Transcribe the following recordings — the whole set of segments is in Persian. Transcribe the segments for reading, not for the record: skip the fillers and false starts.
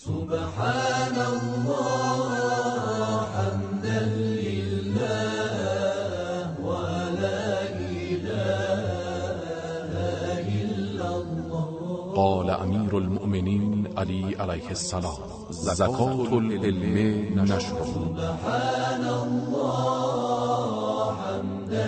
سبحان الله حمدا لله ولا إله إلا الله. قال امیر المؤمنین علی علیه السلام: زکات العلم نشر. سبحان الله حمدا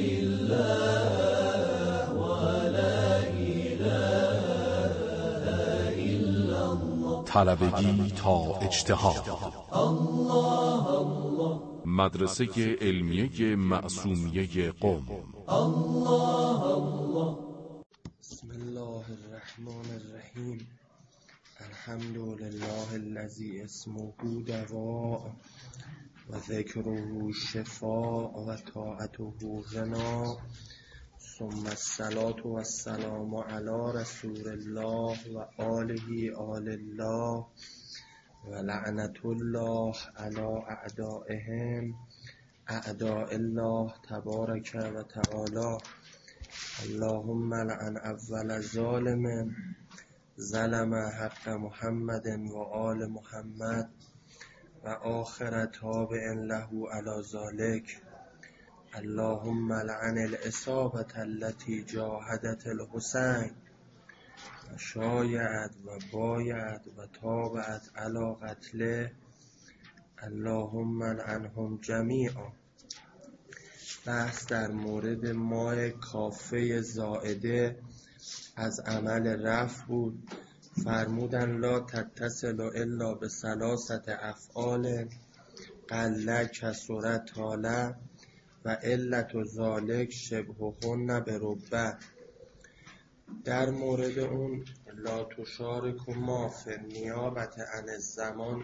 لله ولا إله إلا الله. طلبگی تا اجتهاد. الله الله. مدرسه علمیه معصومیه قم. الله الله. بسم الله الرحمن الرحیم. الحمد لله الذی اسمه دواء و ذکره شفاء و طاعته غنا، ثم الصلاة و السلام علی رسول الله و آله آل الله و لعنت الله علی اعدائهم اعداء الله تبارک و تعالی. اللهم لعن اول ظالم ظلم حق محمد و آل محمد و آخر تابع له علی ذلک. اللهم لعن العصابة التي جاهدت الحسین و شایعت و بایعت و تابعت علی قتله. اللهم لعنهم جمیعا. بحث در مورد ماء کافه زائده از عمل رفع بود. فرمودن لا تتصل الا به ثلاثه افعال قل کثر طال و علت ذالک شبههن بربع. در مورد اون لا تشارکوا فی النیابة عن الزمان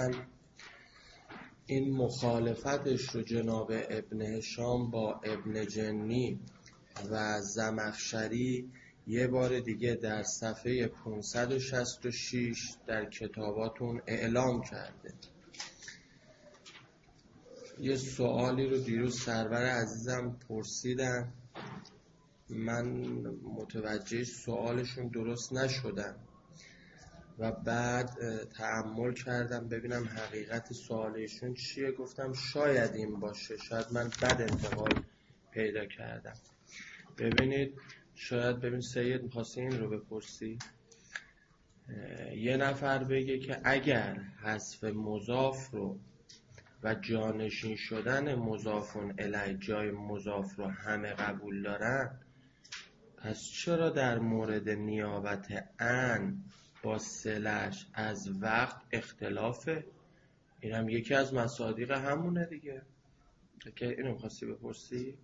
این مخالفتش رو جناب ابن هشام با ابن جنی و زمخشری یه بار دیگه در صفحه 566 در کتاباتون اعلام کرده. یه سوالی رو دیروز سرور عزیزم پرسیدن، من متوجه سوالشون درست نشدم و بعد تأمل کردم ببینم حقیقت سوالشون چیه. گفتم شاید این باشه، شاید من بد انتقال پیدا کردم. ببینید سید می‌خواستی این رو بپرسی. یه نفر بگه که اگر حذف مضاف رو و جانشین شدن مضافون الی جای مضاف رو همه قبول دارن، پس چرا در مورد نیابت ان با صلش از وقت اختلافه؟ این هم یکی از مصادیق همونه دیگه که اینو می‌خواستی بپرسی؟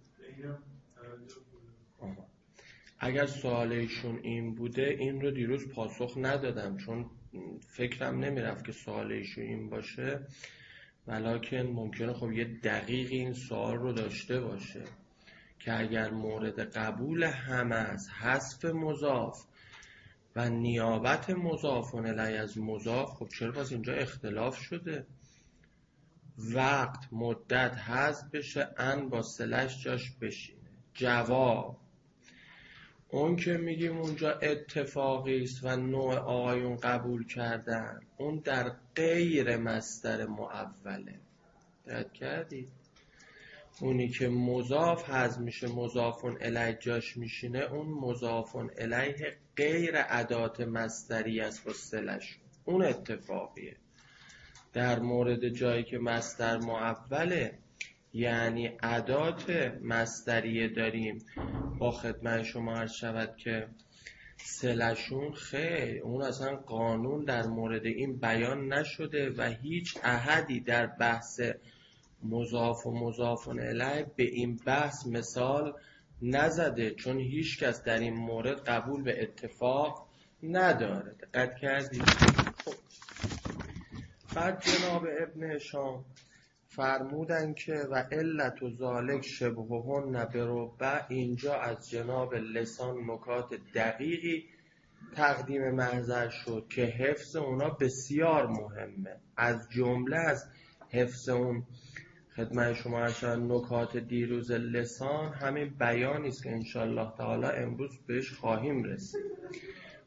اگر سوالشون این بوده این رو دیروز پاسخ ندادم، چون فکرم نمیرفت که سوالشون این باشه، ولکن ممکنه خب یه دقیق این سوال رو داشته باشه که اگر مورد قبول همه از حذف مضاف و نیابت مضافون الی از مضاف، خب چرا پس اینجا اختلاف شده؟ وقت مدت حذف بشه، ان با صلش جاش بشینه. جواب اون که میگیم اونجا اتفاقی است و نوع آقایون قبول کردن، اون در غیر مصدر معوله. دقت کردید؟ اونی که مضاف حذف میشه مضافون الیه جاش میشینه، اون مضافون الیه غیر ادات مصدری است با صلش، اون اتفاقیه. در مورد جایی که مصدر معوله، یعنی ادات مصدریه داریم، با خدمت شما عرض شود که صلشون خیر، اون اصلا قانون در مورد این بیان نشده و هیچ احدی در بحث مضاف و مضافون الیه به این بحث مثال نزده، چون هیچ کس در این مورد قبول به اتفاق نداره. دقت کردید؟ خب بعد جناب ابن هشام فرمودن که و علت و ذالک شبههن بربع. اینجا از جناب لسان نکات دقیقی تقدیم محضر شد که حفظ اونا بسیار مهمه. از جمله از حفظ اون خدمت شما عرض نکات دیروز لسان همین بیانی است که انشالله تعالی امروز بهش خواهیم رسید.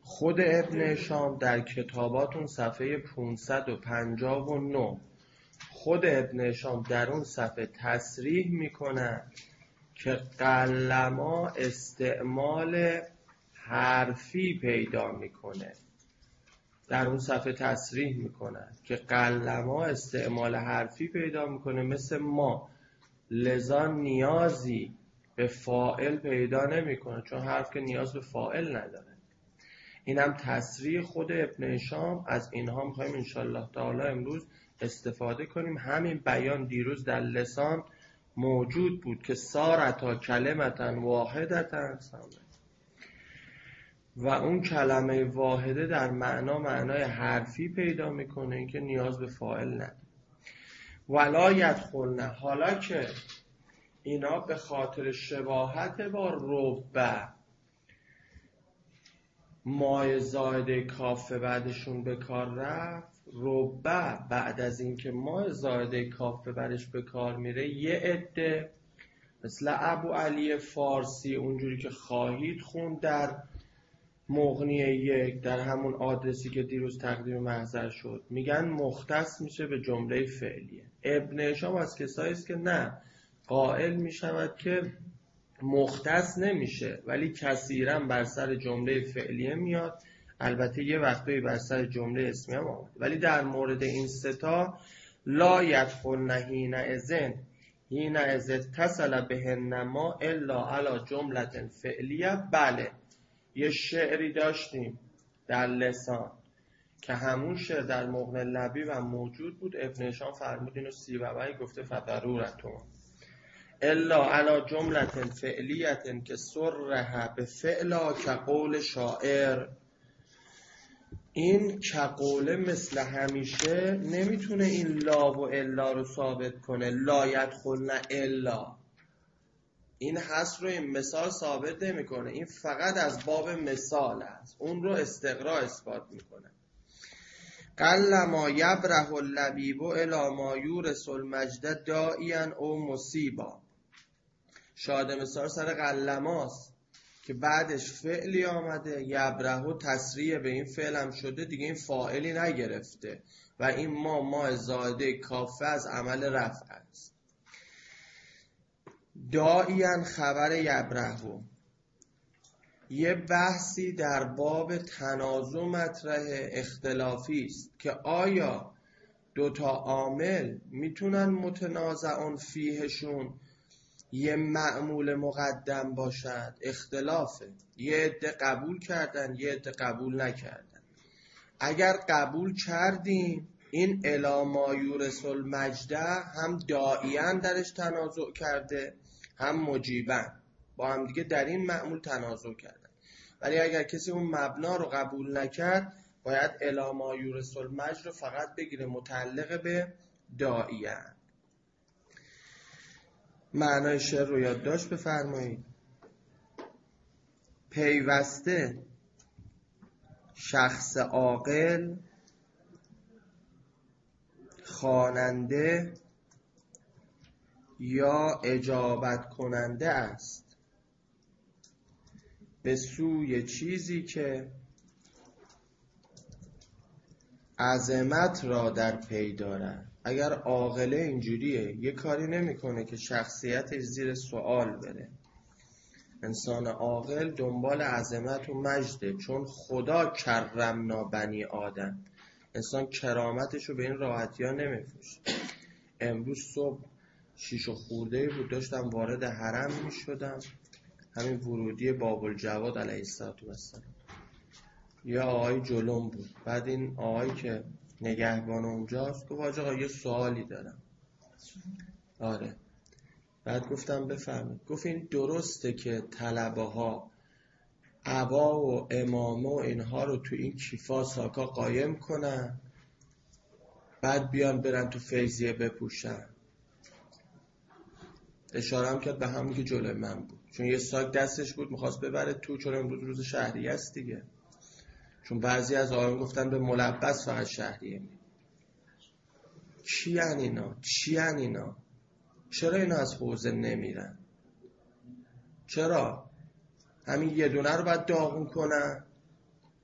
خود ابن شام در کتاباتون صفحه 559 خود ابن شام در اون صفحه تصریح میکنن که قلما استعمال حرفی پیدا میکنه. در اون صفحه تصریح میکنن که قلما استعمال حرفی پیدا میکنه مثل ما، لذا نیازی به فاعل پیدا نمیکنه، چون حرف که نیاز به فاعل نداره. این هم تصریح خود ابن شام. از اینها میخوایم انشالله تعالی امروز استفاده کنیم. همین بیان دیروز در لسان موجود بود که سارتا کلمتن واحدتن، و اون کلمه واحده در معنای حرفی پیدا میکنه، این که نیاز به فاعل نداره. ولا یدخلن، حالا که اینا به خاطر شباهت با ربع مای زائده کافه بعدشون به کار رفت، ربع بعد از اینکه مای زائده کافه بعدش به کار میره، یه عده مثل ابو علی فارسی اونجوری که خواهید خوند در مغنی یک، در همون آدرسی که دیروز تقدیم محضر شد، میگن مختص میشه به جمله فعلیه. ابن هشام از کسایی است که نه، قائل میشود که مختص نمیشه ولی کثیرا بر سر جمله فعلیه میاد. البته یه وقتایی بر سر جمله اسمیه هم آمد، ولی در مورد این ستا لا یدخلن حین اذ اتصل بهن ما الا علی جمله فعلیه. بله، یه شعری داشتیم در لسان که همون شعر در مغنی لبیب هم موجود بود. ابن هشام فرمود اینو سیبوی گفته فضرورتون الا علی جمله فعلیه که سرها به فعلا که قول شاعر. این که قوله مثل همیشه نمیتونه این لا و الا رو ثابت کنه. لا یدخلن الا، این هست رو این مثال ثابت نمیکنه، این فقط از باب مثال است، اون رو استقراء اثبات میکنه. قل ما یبره اللبیب الی ما یورث المجد داعیا او مصیبا. شاهد مثال سر قلماست که بعدش فعلی آمده، یبره و تصریح به این فعل هم شده دیگه، این فاعلی نگرفته و این ما زائده کافه از عمل رفع است. داعیا خبر یبرهو. یه بحثی در باب تنازع مطرح اختلافی است که آیا دوتا عامل میتونن متنازعون فیهشون یه معمول مقدم باشد. اختلافه، یه عده قبول کردن یه عده قبول نکردن. اگر قبول کردیم این الی ما یورث المجد هم داعیاً درش تنازع کرده هم مجیباً، با هم دیگه در این معمول تنازع کردن. ولی اگر کسی اون مبنا رو قبول نکرد باید الی ما یورث المجد رو فقط بگیره متعلق به داعیاً. معنای شعر رو یادداشت بفرمایید. پیوسته شخص عاقل خواننده یا اجابت کننده است به سوی چیزی که عظمت را در پی دارد. اگر عاقله اینجوریه، یه کاری نمیکنه که شخصیتش زیر سوال بره. انسان عاقل دنبال عظمت و مجده، چون خدا کرمنا بنی آدم. انسان کرامتش رو به این راحتی ها نمیفروشه. امروز صبح 6 خورده بود داشتم وارد حرم میشدم، همین ورودی باب الجواد علیه السلام، یه آقای جلوم بود. بعد این آقای که نگهبان اونجاست گفت آقا یه سوالی دارم. آره. بعد گفتم بفرمایید. گفت این درسته که طلبه ها عبا و امامه و اینها رو تو این کیفا ساکا قایم کنن بعد بیان برن تو فیضیه بپوشن؟ اشاره هم کرد به همون که جلوی من بود، چون یه ساک دستش بود میخواست ببره تو، چون امروز روز شهریه است دیگه. چون بعضی از آقایون گفتن به ملبس فقط شهریه می. چی ان اینا؟ چرا اینا از حوزه نمیرن؟ چرا؟ همین یه دونه رو باید داغون کنن؟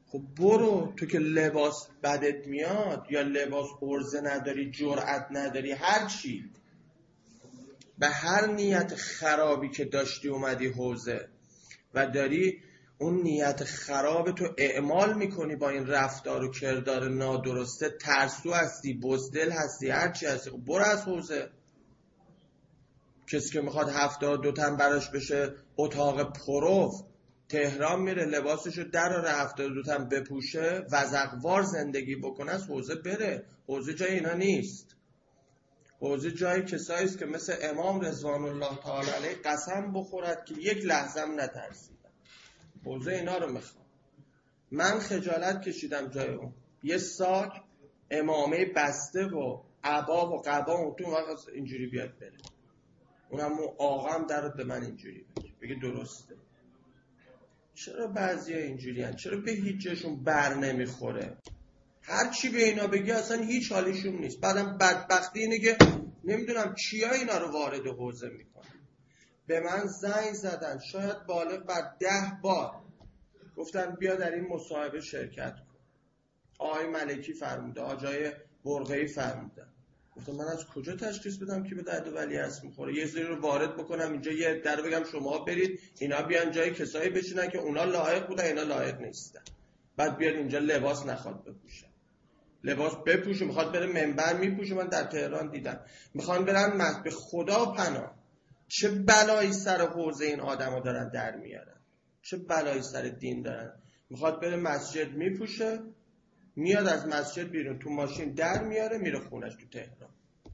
خب برو، تو که لباس بدت میاد یا لباس عرضه نداری، جرأت نداری، هر چی، به هر نیت خرابی که داشتی اومدی حوزه و داری اون نیت خراب تو اعمال میکنی با این رفتار و کردار نادرسته، ترسو هستی، بزدل هستی، هر چی هستی، خب برو از حوزه. کسی که میخواد 72 تن براش بشه اتاق پروف، تهران میره لباسشو دراره 72 تن بپوشه، وزقوار زندگی بکنه، از حوزه بره. حوزه جای اینا نیست. حوزه جای کسایی است که مثل امام رضوان الله تعالی علیه قسم بخورد که یک لحظه هم نترسیدن. حوزه اینا رو میخوام. من خجالت کشیدم جای اون، یه ساک امامه بسته و عبا و قبا و تو وقت اینجوری بیاد بره، اونم اون آقا هم درد به من اینجوری بگه درسته. چرا بعضی ها اینجوری هن؟ چرا به هیچ جاشون بر نمیخوره؟ هر چی به اینا بگی اصلا هیچ حالیشون نیست. بعدم بدبختی اینه که نمیدونم کیا اینا رو وارد حوزه میکنن. به من زنگ زدن شاید بالغ بر 10 بار، گفتن بیا در این مصاحبه شرکت کن. آقای ملکی فرموده، آقای برقعی فرمودن. گفتم من از کجا تشخیص بدم که به درد ولیعصر میخوره؟ یه سری رو وارد بکنم اینجا، یه در بگم شما برید اینا بیان جای کسایی بشینن که اونا لایق بودن اینا لایق نیستن، بعد بیاد اینجا لباس نخواد بپوشه، لباس بپوشه، میخواد بره منبر میپوشه. من در تهران دیدم میخوان برن به خدا پناه، چه بلایی سر حوزه این آدما دارن در میارن، چه بلایی سر دین دارن. میخواد بره مسجد میپوشه، میاد از مسجد بیرون تو ماشین در میاره میره خونش تو تهران.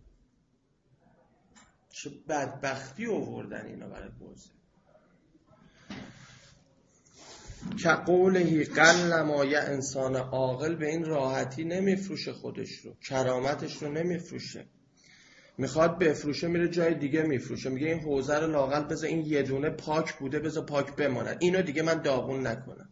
چه بدبختی آوردن اینا برای حوزه. که قولهی قلما، یه انسان عاقل به این راحتی نمیفروشه خودش رو، کرامتش رو نمیفروشه. میخواد بفروشه میره جای دیگه میفروشه، میگه این حوزه رو لااقل بذار این یه دونه پاک بوده بذار پاک بماند، اینو دیگه من داغون نکنم.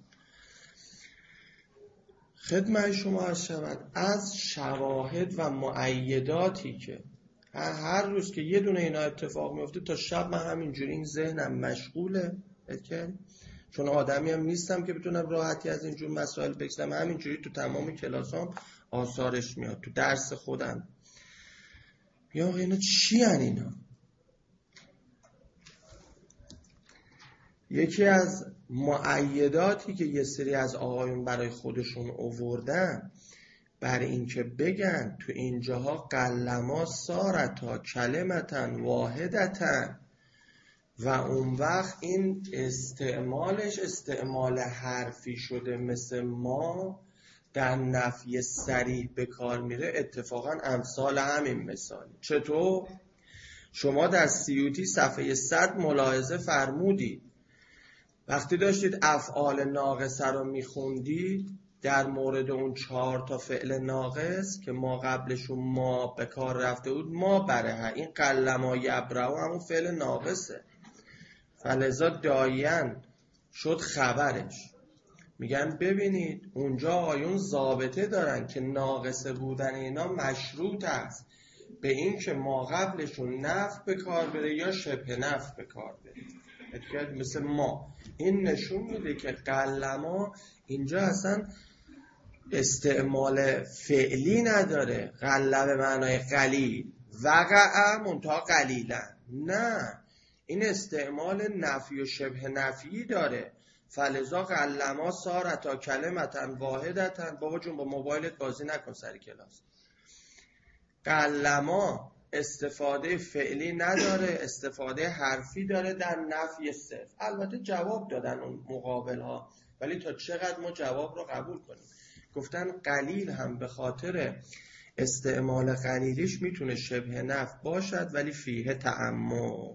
خدمت شما عرض شود از شواهد و مؤیداتی که هر روز که یه دونه اینا اتفاق میفته تا شب من همینجوری این ذهنم مشغوله، چون آدمی هم نیستم که بتونم راحتی از اینجور مسائل بگذرم. همینجوری تو تمام کلاسام آثارش میاد، تو درس خودم. یا اینا چی هن اینا؟ یکی از مؤیداتی که یه سری از آقایون برای خودشون آوردن بر این که بگن تو اینجاها قلما سارتا کلمتن واحدتن و اون وقت این استعمالش استعمال حرفی شده مثل ما در نفی صریح به کار میره. اتفاقا امثال همین مثال. چطور؟ شما در سیوطی صفحه 100 ملاحظه فرمودید وقتی داشتید افعال ناقصه رو میخوندید در مورد اون 4 تا فعل ناقص که ما قبلشون ما به کار رفته بود، ما بره این قلما یبرو همون فعل ناقصه، فلذا دایین شد خبرش. میگن ببینید اونجا آیون ضابطه دارن که ناقصه بودن اینا مشروط است به این که ما قبلشون نفی به کار بره یا شبه نفی به کار بره. مثل ما این نشون میده که قلما اینجا اصلا استعمال فعلی نداره. قلب به معنای قلیل، وقع منتها قلیلا، نه این استعمال نفی و شبه نفی داره. فلذا قلما سارتا کلمتن واحدتن. بابا جون با موبایلت بازی نکن سر کلاس. قلما استفاده فعلی نداره، استفاده حرفی داره در نفی صرف. البته جواب دادن اون مقابل ها، ولی تا چقدر ما جواب رو قبول کنیم. گفتن قلیل هم به خاطر استعمال قلیلیش میتونه شبه نفی باشد ولی فیه تعمد.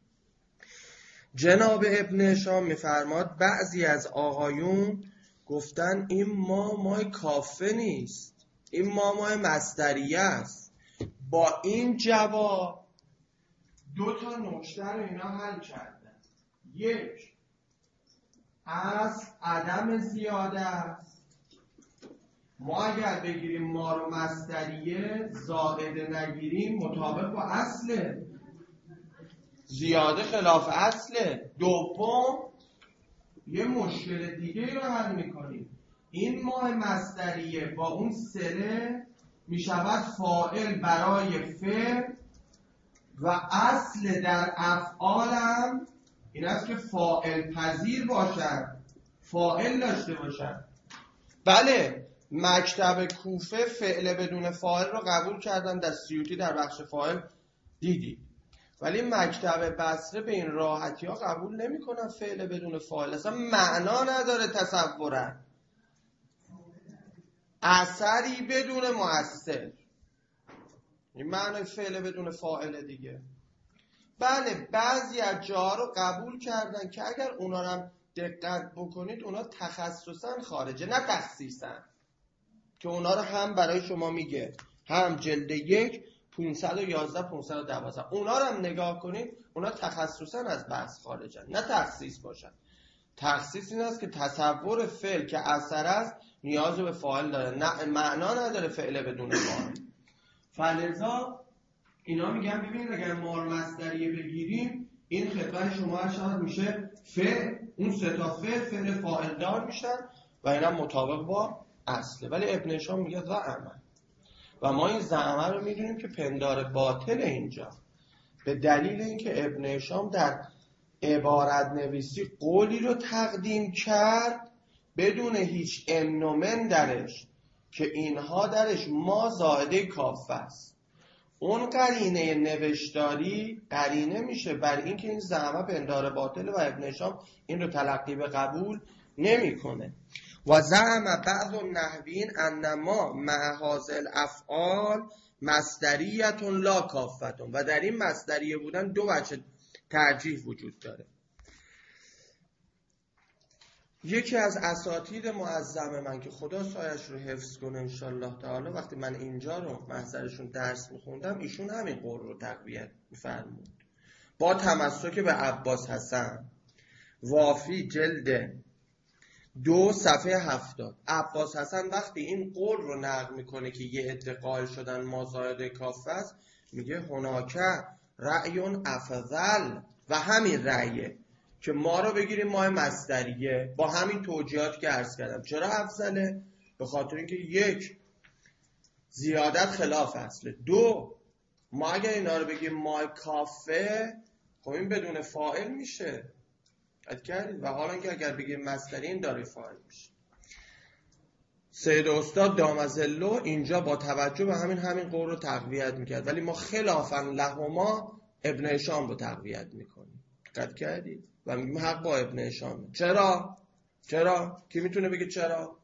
جناب ابن هشام میفرماد بعضی از آقایون گفتن این مای کافه نیست، این مای مصدریه است. با این جواب 2 تا نکته رو اینا حل کردن. یک، از عدم زیاده است. ما اگر بگیریم ما رو مصدریه زائده نگیریم مطابق با اصله، زیاده خلاف اصله. دوم، یه مشکل دیگه رو حل میکنیم. این ماه مصدریه با اون سله می شود فاعل برای فعل و اصل در افعالم این است که فاعل پذیر باشد، فاعل داشته باشد. بله مکتب کوفه فعل بدون فاعل رو قبول کردن، در سیوطی در بخش فاعل دیدی، ولی مکتب بصره به این راحتی ها قبول نمی کنن فعل بدون فاعل، اصلا معنا نداره تصورن، اثری بدون مؤثر، این معنی فعل بدون فاعل دیگه. بله بعضی از جاها رو قبول کردن که اگر اونا رو هم دقت بکنید اونا تخصصا خارجه نه تخصیصا، که اونا رو هم برای شما میگه، هم جلد 1 511 512 اونا رو هم نگاه کنید اونا تخصصا از بحث خارجن نه تخصیص باشن. تخصیص این است که تصور فعل که اثر است نیاز به فاعل داره، نه معنا نداره فعل بدون فاعل. فلذا اینا میگن ببینید اگر مار مصدریه بگیریم این خدمت شما هر شود میشه فعل، اون سه تا فعل فاعل دار میشن و اینا مطابق با اصله. ولی ابن هشام میگه زعمه، و ما این زعمه رو میدونیم که پندار باطل اینجا، به دلیل اینکه ابن هشام در عبارت نویسی قولی رو تقدیم کرد بدون هیچ امن درش که اینها درش ما زائده کافه است. اون قرینه نوشتاری قرینه میشه بر اینکه این زعمه پندار باطل و ابن هشام این رو تلقی به قبول نمیکنه. و زعم بعض النحویین انما مع هذا الافعال مصدریه لا کافه، و در این مصدریه بودن دو وجه ترجیح وجود داره. یکی از اساتید معظم من که خدا سایش رو حفظ کنه انشالله تعالی، وقتی من اینجا رو محضرشون درس میخوندم ایشون همین قول رو تقویت میفرمود با تمسک به عباس حسن، وافی جلد 2 صفحه 70. عباس حسن وقتی این قول رو نقل میکنه که یه عده قائل شدن ما زائده کافه است، میگه هناکه رأیون افضل، و همین رأیه که ما رو بگیریم ماه مصدریه با همین توجیهات که عرض کردم. چرا افضله؟ به خاطر اینکه 1 زیادت خلاف اصله، 2 ما اگر اینا رو بگیم ماه کافه خب این بدون فاعل میشه و حالا که اگر بگیم مصدری این داره فاعل میشه. سید استاد دامظله اینجا با توجه به همین قول رو تقویت میکرد، ولی ما خلافاً لهما ابن هشام رو تقویت میکنیم. دقت کردید؟ و میگیم حق با ابن هشام. چرا؟ کی میتونه بگه چرا؟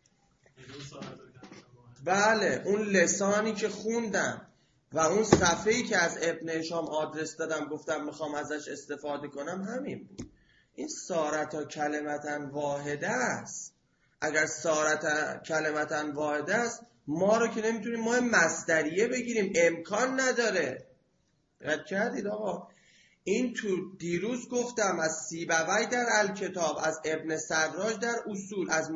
بله اون لسانی که خوندم و اون صفحه‌ای که از ابن هشام آدرس دادم گفتم میخوام ازش استفاده کنم همین بود. این سارتا کلمتن واحده است. اگر سارتا کلمتن واحده است ما رو که نمیتونیم ما مصدریه بگیریم، امکان نداره. دقت کردید آقا؟ این تو دیروز گفتم از سیبوی در الکتاب، از ابن سراج در اصول، از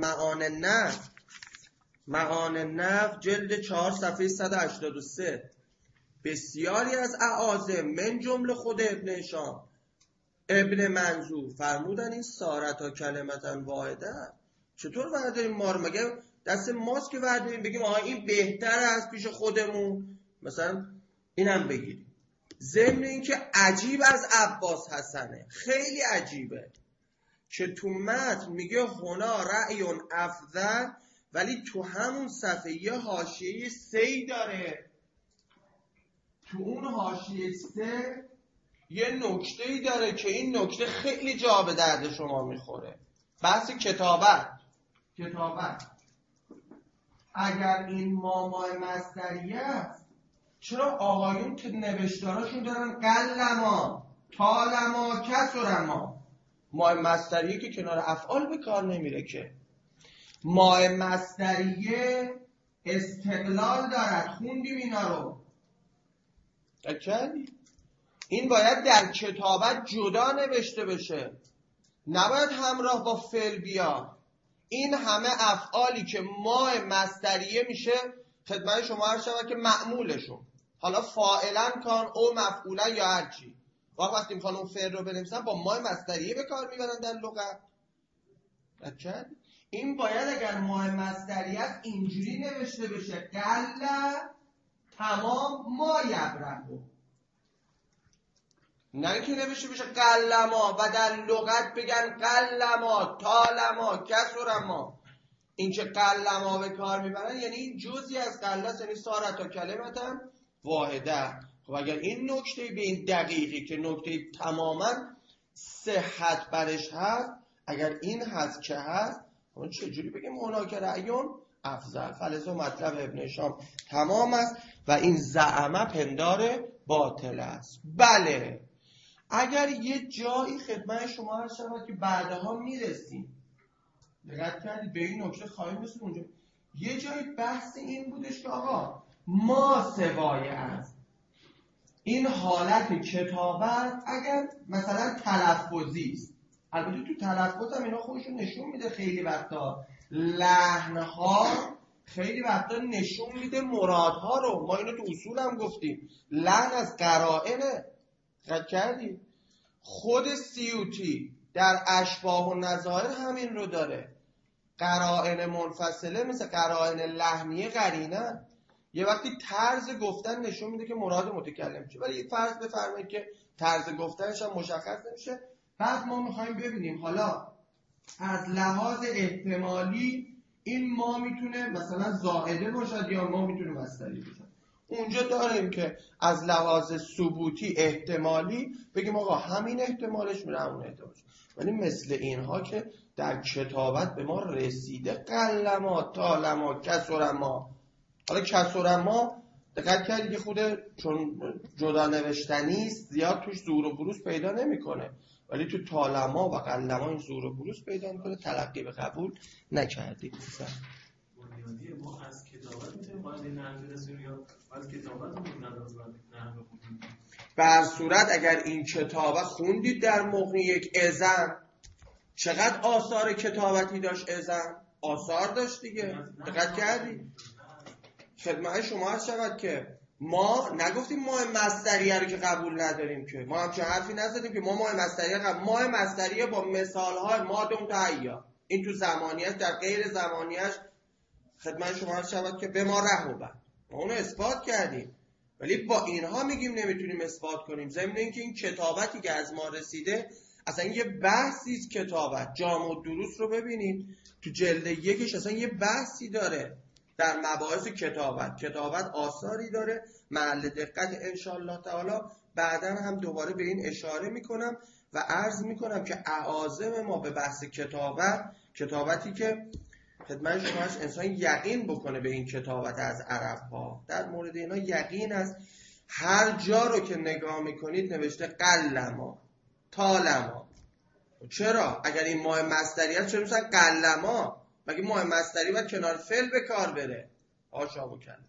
معان النحو جلد 4 صفحه 183 بسیاری از اعاظم من جمله خود ابن هشام، ابن منظور فرمودن این سارتا کلمتن واحده. چطور ورداریم ما رو؟ مگه دست ماست که ورداریم بگیم آها این بهتر است پیش خودمون مثلا اینم بگیریم؟ ضمن این که عجیب از عباس حسنه، خیلی عجیبه که تو متن میگه هنا رأیون افضل، ولی تو همون صفحه یه حاشیه 3 داره. تو اون حاشیه 3 یه نکته‌ای داره که این نکته خیلی جا به درد شما میخوره. بحث کتابت. اگر این مامای مصدریه است چرا آقایون نوشتاراشون دارن قلما طالما کسرما؟ ماه مصدریه که کنار افعال به کار نمیره که. ماه مصدریه استقلال دارد، خوندیم اینا رو. اکیدی این باید در کتابت جدا نوشته بشه، نباید همراه با فعل بیا. این همه افعالی که ماه مصدریه میشه خدمت شما هر شود که معمولشون، حالا فاعلن کان او مفعولن یا هرچی، وقتی میخوان اون فعل رو بنویسن با ماه مصدریه به کار میبرن در لغت. این باید اگر ماه مصدری است اینجوری نوشته بشه قل تمام ما یبرهو، نه که نوشته بشه قلما و در لغت بگن قلما طالما کسرما. این که قلما به کار میبرن یعنی این جزئی از قلس، یعنی سارتا کلمتا واحده. خب اگر این نکته به این دقیقی که نکته تماما صحت برش هست، اگر این هست که هست، اون چجوری بگیم هناک رأیون افضل؟ فلزا مطلب ابن هشام تمام است و این زعمه پندار باطل است. بله اگر یه جایی خدمت شما هر شود که بعدها میرسیم، دقت کردید به این نکته خواهیم رسید اونجا، یه جایی بحث این بودش که آقا ما سوایه است این حالت کتابت اگر مثلا تلفظی است، البته تو تلفظ هم اینا خودشون نشون میده خیلی وقتا لحنها خیلی وقتا نشون میده مرادها رو. ما اینو تو اصول هم گفتیم، لحن از قرائنه. دقت کردید خود سیوطی در اشباح و نظائر همین رو داره. قرائن منفصله مثل قرائن لحنیه قرینه، یه وقتی طرز گفتن نشون میده که مراد متکلم چیه، ولی فرض بفرمایید که طرز گفتنش هم مشخص نمیشه. بعد ما میخوایم ببینیم حالا از لحاظ احتمالی این ما میتونه مثلا زائده باشد یا ما میتونه مصدری باشد. اونجا داریم که از لحاظ ثبوتی احتمالی بگیم آقا همین احتمالش میره همون احتمالش، ولی مثل اینها که در کتابت به ما رسیده قلما طالما کسرما. حالا کسرما دقت کردید که خود چون جدا نوشتنی است زیاد توش زور و بروز پیدا نمیکنه، ولی تو طالما و قلما این زور و بروز پیدا میکنه. تلقی به قبول نکردید. بنیادی ما از کتابت میتونیم باید این نحوه برسیم یا از کتابت رو نحوه بکنیم؟ بر صورت اگر این کتابت خوندید در مغنی یک اذن، چقدر آثار کتابتی داشت؟ اذن آثار داشت دیگه. دقت کردید خدمت شما هست شود که ما نگفتیم ماه مصدریه رو که قبول نداریم، که ما همچه حرفی نزدیم که ما ماه مصدریه قبول. ماه مصدریه با مثالهای ماده متحیا این تو زمانیش، در غیر زمانیش خدمت شما هست شود که به ما رهوبن، ما اونو اثبات کردیم، ولی با اینها میگیم نمیتونیم اثبات کنیم. ضمن اینکه این کتابتی که از ما رسیده اصلا یه بحثی است. کتابت جامع الدروس رو ببینید تو جلد یکش اصلا یه بحثی داره در مباحث کتابت. کتابت آثاری داره محل دقت انشاءالله تعالی. بعداً هم دوباره به این اشاره میکنم و عرض میکنم که اعاظم ما به بحث کتابتی که خدمت شما هست انسان یقین بکنه به این کتابت از عرب ها. در مورد اینا یقین است. هر جا رو که نگاه میکنید نوشته قلما طالما. چرا؟ اگر این ماه مصدری هست چرا مثلا قلما؟ مگه ماه مصدری باید کنار فعل به کار بره؟ آشا و کلا.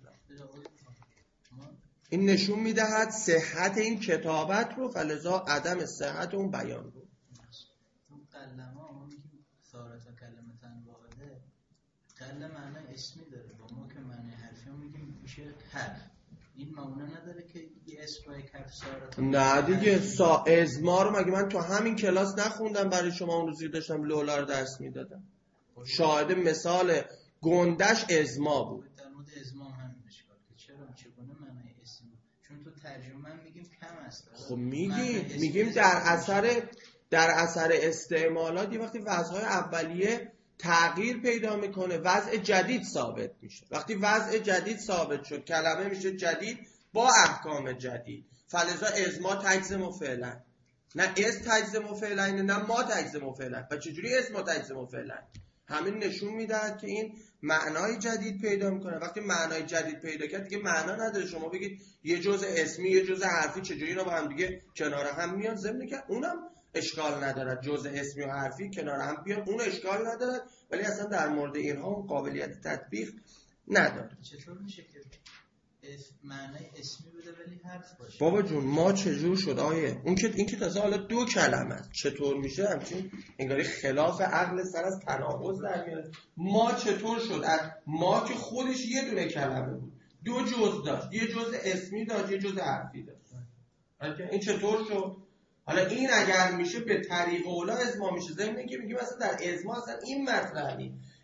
این نشون میدهد صحت این کتابت رو، فلذا عدم صحت اون بیان رو. قلما ما میگیم سارتا کلمتن واحده، قل معنی اسمی داره، با ما که معنی حرفی میگیم میشه حرف. این معونه نداره که یه اسم با یک حرف سارتا. نه دیگه ازما رو مگه من تو همین کلاس نخوندم برای شما؟ اون روزی داشتم لولا رو درس میدادم، شاهد مثال گندش ازما بود. در مورد ازما هم اشکال که چرا چگونه معنی اسم، چون تو ترجمه میگیم کم است. خب میگیم در اثر استعمالات یه وقتی وضعهای اولیه تغییر پیدا میکنه وضع جدید ثابت میشه. وقتی وضع جدید ثابت شد کلمه میشه جدید با احکام جدید. فلذا ازما تجزم و فعلا، نه از تجزم و فعلا نه ما تجزم و فعلا. و چجوری ازما تجزم و فعلا؟ همین نشون میدهد که این معنای جدید پیدا میکنه. وقتی معنای جدید پیدا کرد دیگه معنا نداره شما بگید یه جزء اسمی یه جزء حرفی چجوری اینا با هم دیگه کنار هم میان. ضمن که اونم اشکال ندارد جزء اسمی و حرفی کنار هم بیان، اون اشکال ندارد، ولی اصلا در مورد اینها اون قابلیت تطبیق نداره. چطور میشه که معنای اسمی بده ولی حرف باشه؟ بابا جون ما چجور شد آیه؟ این که تازه حالا دو کلمه است، چطور میشه همچین انگاری خلاف عقل سر از تناقض در میاد. ما چطور شد؟ ما که خودش یه دونه کلمه بود، دو جزء داشت، یه جزء اسمی داشت یه جزء حرفی داشت. این چطور شد؟ حالا این اگر میشه به طریق اولا ازما میشه. ضمن اینکه میگیم مثلا در ازما اصلا این مطرح نیست.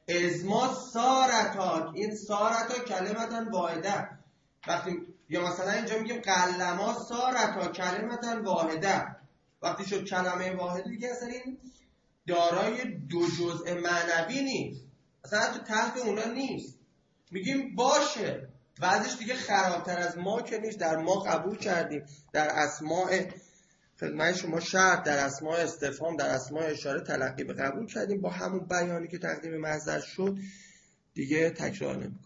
ازما سارتا، این سارتا کلمتن واحده. وقتی یا مثلا اینجا میگیم قلما سارتا کلمتن واحده، وقتی شد کلمه واحده دیگه اصلا این دارای دو جزء معنوی نیست، اصلا حتی تحت اونا نیست. میگیم باشه، بعدش دیگه خرابتر از ما که نیست. در ما قبول کردیم، در اسماء خدمت شما شرط، در اسماء استفهام، در اسماء اشاره تلقی به قبول کردیم، با همون بیانی که تقدیم محضر شد دیگه تکرار نمی‌کنیم.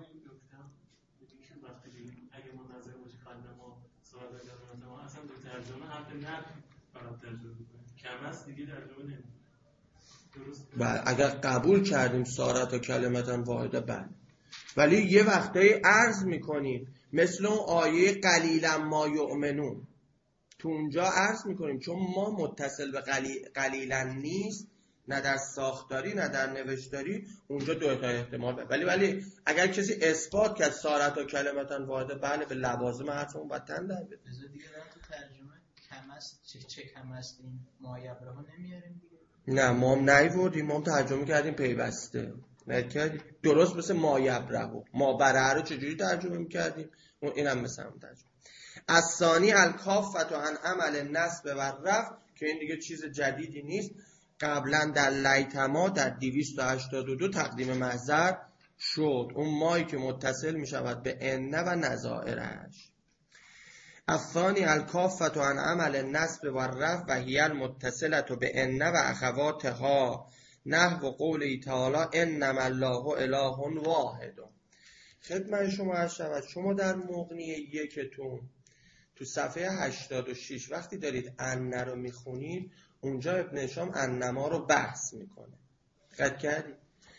اگه ما نظر باشه قلما سوال ما اصلا دو ترجمه حرف نه فقط ترجمه کنیم، کم است دیگه ترجمه نمی‌کنیم. درست؟ بله اگر قبول کردیم سارت و کلمتن واحده بله، ولی یه وقتایی عرض میکنیم مثل اون آیه قلیلا ما یؤمنون، تو اونجا عرض میکنیم چون ما متصل به قلیلا نیست، نه در ساختاری نه در نوشتاری، اونجا دو تا احتمال بله. ولی اگر کسی اثبات کرد سارت و کلمتن واحده بله، به لوازم حرفمون باید تن در بده. دیگه تو ترجمه کم است چه کم است این مایبره ها نمیاریم دیگه. نه ما هم نیوردیم، ما هم ترجمه کردیم پیوسته نکردیم، درست مثل مایبره ما بره رو چجوری ترجمه میکردیم اینم مثل هم ترجمه. از ثانی الکافت و عن عمل نصب و رفع که این دیگه چیز جدیدی نیست، قبلا در لیتما در 282 تقدیم محضر شد، اون مایی که متصل می شود به ان و نظائرش. از ثانی الکافت و عن عمل نصب و رفع و هی المتصلت به ان و اخواتها نحو قوله تعالی انما الله اله واحد. خدمت شما عرض شود شما در مغنی یکتون تو صفحه 86 وقتی دارید ان رو میخونید اونجا ابن هشام انما رو بحث میکنه، دقت کردید؟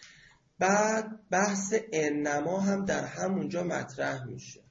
بعد بحث انما هم در همونجا مطرح میشه.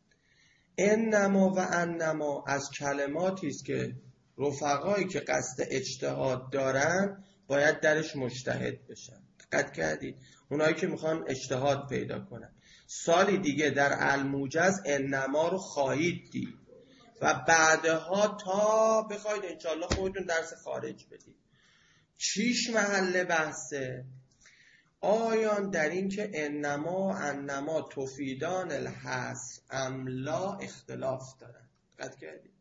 انما و انما از کلماتی است که رفقایی که قصد اجتهاد دارن باید درش مجتهد بشن، دقت کردید؟ اونایی که میخوان اجتهاد پیدا کنن. سالی دیگه در الموجز انما رو خواهید دید و بعدها تا بخواید انشاءالله خودتون درس خارج بدید. چیش محل بحثه؟ آیان در این که انما تفیدان الحصر املا اختلاف دارن، دقت کردید؟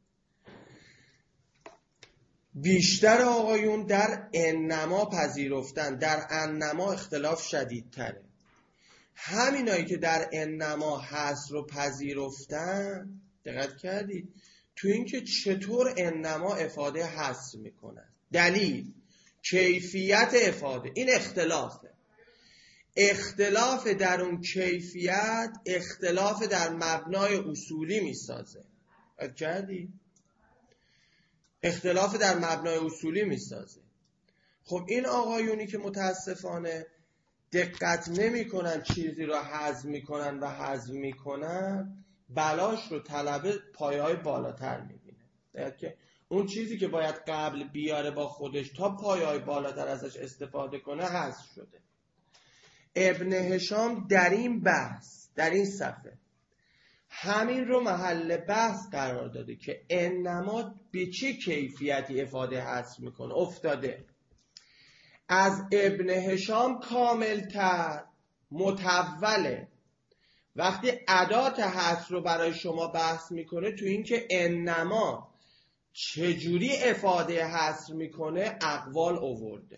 بیشتر آقایون در انما پذیرفتن، در انما اختلاف شدیدتره. همینایی که در انما حصر رو پذیرفتن، دقت کردید؟ تو این که چطور انما افاده حصر میکنن، دلیل، کیفیت افاده، این اختلافه. اختلاف در اون کیفیت اختلاف در مبنای اصولی میسازه، دقت کردید؟ اختلاف در مبنای اصولی میسازه. خب این آقایونی که متاسفانه دقت نمی کنن چیزی رو هضم میکنن و هضم میکنن، بلاش رو طلبه پایه‌های بالاتر میبینه که اون چیزی که باید قبل بیاره با خودش تا پایه‌های بالاتر ازش استفاده کنه حذف شده. ابن هشام در این بحث در این صفحه همین رو محل بحث قرار داده که انما به چه کیفیتی افاده حذف میکنه افتاده. از ابن هشام کاملتر متوله وقتی ادات حصر رو برای شما بحث میکنه تو این که انما چجوری افاده حصر میکنه اقوال آورده.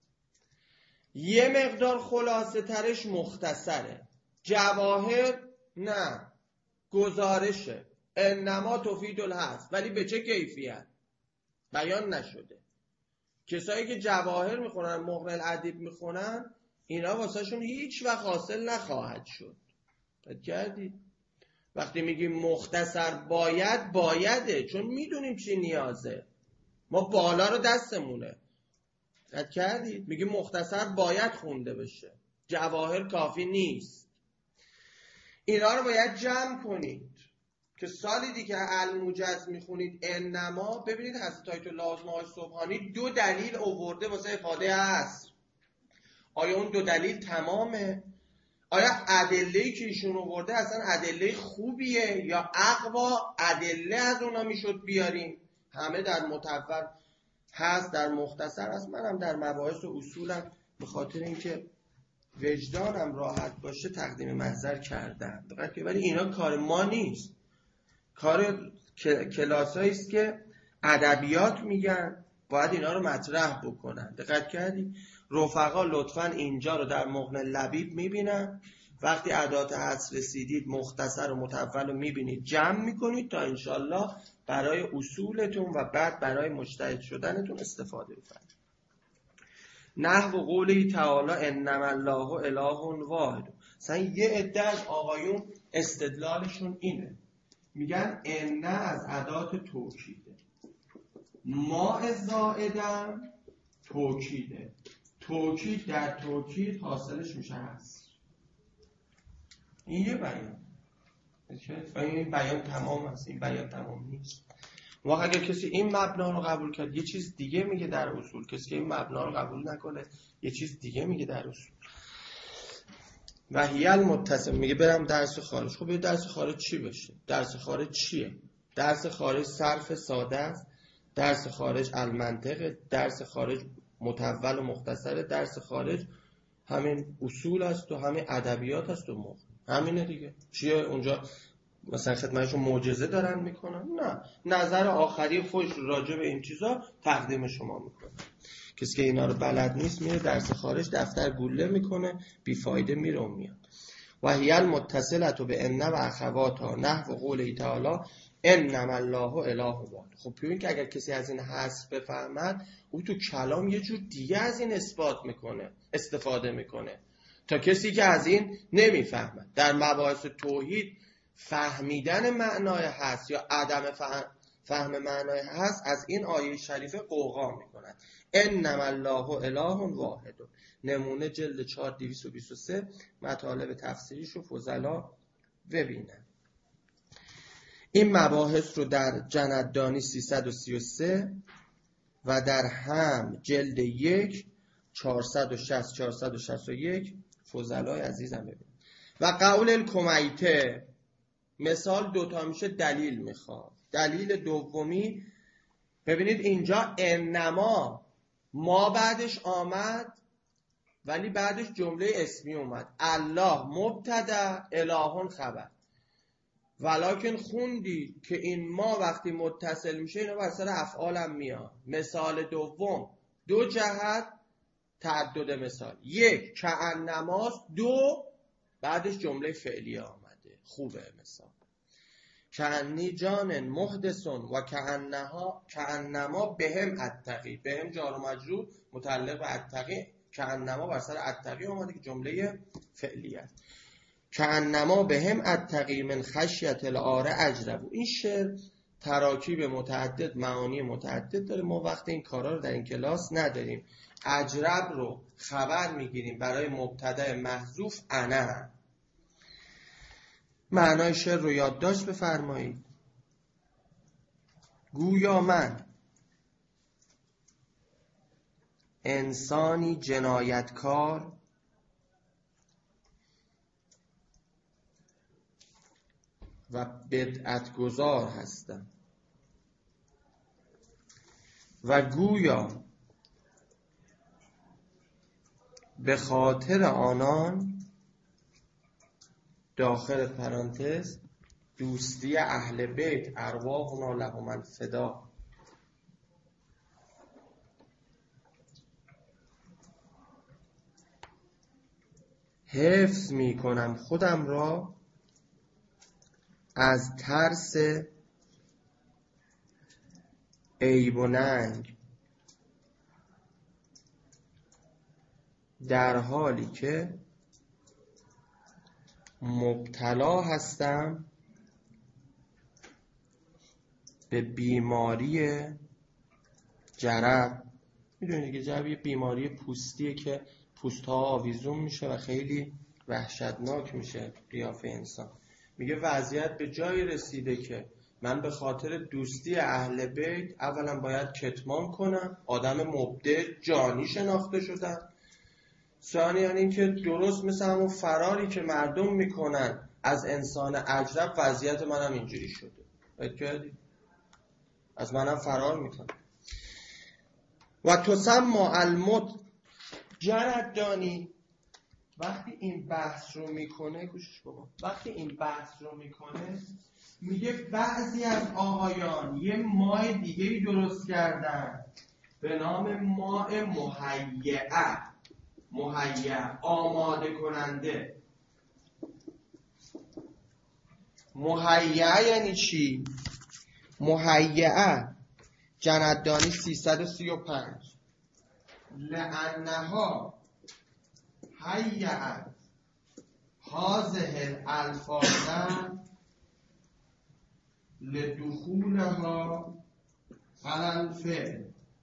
یه مقدار خلاصه ترش مختصره، جواهر نه گزارشه انما تفید الحصر، ولی به چه کیفیت بیان نشده. کسایی که جواهر میخونن مغنی الادیب میخونن اینا واسهشون هیچ وقت حاصل نخواهد شد. دقت کردید؟ وقتی میگیم مختصر بایده چون میدونیم چی نیازه، ما بالا رو دستمونه. دقت کردید؟ میگیم مختصر باید خونده بشه، جواهر کافی نیست. اینا رو باید جمع کنید که سالی دیگه الموجز میخونید انما ببینید حضرت آیت الله عظما سبحانی 2 دلیل آورده واسه افاده حصر. آیا اون 2 دلیل تمامه؟ آیا ادله‌ای که ایشون آورده اصلا ادله خوبیه یا اقوا ادله از اونا میشد بیاریم؟ همه در متول هست، در مختصر هست. منم در مباحث و اصولم به خاطر اینکه وجدانم راحت باشه تقدیم محضر کردم. ولی اینا کار ما نیست، کار کلاسایی است که ادبیات میگن باید اینا رو مطرح بکنن. دقت کردی؟ رفقا لطفاً اینجا رو در مغن لبیب میبینن، وقتی ادات حذف رسیدید مختصر و متول رو میبینید جمع میکنید تا انشالله برای اصولتون و بعد برای مجتهد شدنتون استفاده بکنید. نحو قوله تعالی انما الله اله واحد. مثلا یه عده از آقایون استدلالشون اینه، میگن ان از ادات توکیده، ما زائدم توکیده، توکید در توکید حاصلش میشه هست. این یه بیان، این بیان تمام است، این بیان تمام نیست. و اگر کسی این مبنا رو قبول کرد یه چیز دیگه میگه در اصول، کسی که این مبنا رو قبول نکنه یه چیز دیگه میگه در اصول. و هی المتصل میگه برم درس خارج. خب درس خارج چی بشه؟ درس خارج چیه؟ درس خارج صرف ساده است، درس خارج المنطقه، درس خارج متول و مختصره، درس خارج همین اصول است و همین ادبیات است و مخ. همینه دیگه. چیه اونجا مثلا خدمتشون معجزه دارن میکنن؟ نه، نظر آخری خودش راجع به این چیزا تقدیم شما میکنه. کسی که اینا رو بلد نیست میره درس خارج دفتر گوله میکنه، بیفایده میره و میاد. و هی المتصلة به ان و اخواتها نحو قوله تعالی انما الله اله واحد. خب ببین که اگر کسی از این حذف بفهمد او تو کلام یه جور دیگه از این اثبات میکنه، استفاده میکنه، تا کسی که از این نمیفهمد. در مباحث توحید فهمیدن معنای هست یا عدم فهم معنای هست از این آیه شریفه قوقا میکنن. انما الله اله واحد. نمونه جلد 4 223 مطالب تفسیریش رو فضلا ببینن. این مباحث رو در جندانی 333 و در هم جلد 1 460 461 فضلای عزیزم ببینن. و قول الکمیته مثال دوتا میشه، دلیل میخواد. دلیل دومی ببینید اینجا انما ما بعدش آمد ولی بعدش جمله اسمی اومد، الله مبتدا الهون خبر، ولکن خوندی که این ما وقتی متصل میشه اینا بر سر افعال هم میاد. مثال دوم دو جهت تعدد مثال، یک کأنماست، دو بعدش جمله فعلی آمده. خوبه مثال کأنی جان محدثون و کأنما بهم اتقی، بهم جار و مجرور متعلق به اتقی، کأنما بر سر اتقی آمده که جمله فعلی است. کأنما بهم اتقی من خشیت العار اجربو. این شعر تراکیب متعدد معانی متعدد داره، ما وقت این کارا رو در این کلاس نداریم. اجرب رو خبر میگیریم برای مبتدا محذوف انا. معنای شعر رو یادداشت بفرمایید. گویا من انسانی جنایتکار و بدعتگزار هستم و گویا به خاطر آنان داخل پرانتز دوستی اهل بیت ارواحنا لهم الفدا حفظ می کنم خودم را از ترس عیب و ننگ، در حالی که مبتلا هستم به بیماری جرب. میدونید که جرب یه بیماری پوستیه که پوستها آویزون میشه و خیلی وحشتناک میشه قیافه انسان. میگه وضعیت به جایی رسیده که من به خاطر دوستی اهل بیت اولا باید کتمان کنم، آدم مبدع جانی شناخته شدم، ثانیاً این که درست مثل همون فراری که مردم میکنن از انسان اجرب وضعیت منم اینجوری شده. بگردی از منم فرار میکنن. و تسمى الموت جندانی وقتی این بحث رو میکنه گوشش بابا، وقتی این بحث رو میکنه میگه بعضی از آقایان یه ماه دیگه‌ای درست کردن به نام ماء مهیع، آماده کننده. مهیع یعنی چی؟ مهیع جندانی 335 لأنها هیئت هذه الالفاظ لدخولها علی الفعل.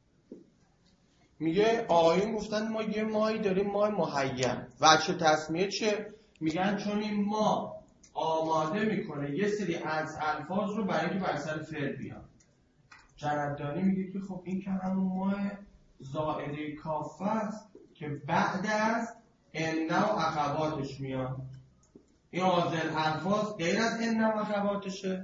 میگه آقایون گفتن ما یه ماهی داریم، ماه مهیع. وجه تسمیه چه؟ میگن چون این ماه آماده میکنه یه سری از الفاظ رو برای که بر سر فعل بیان. جردانی میگه که خب این که همون ماه زائده کافه است که بعد از ان و اخواتش میاد. این حاضر الفاظ غیر از ان و اخواتشه.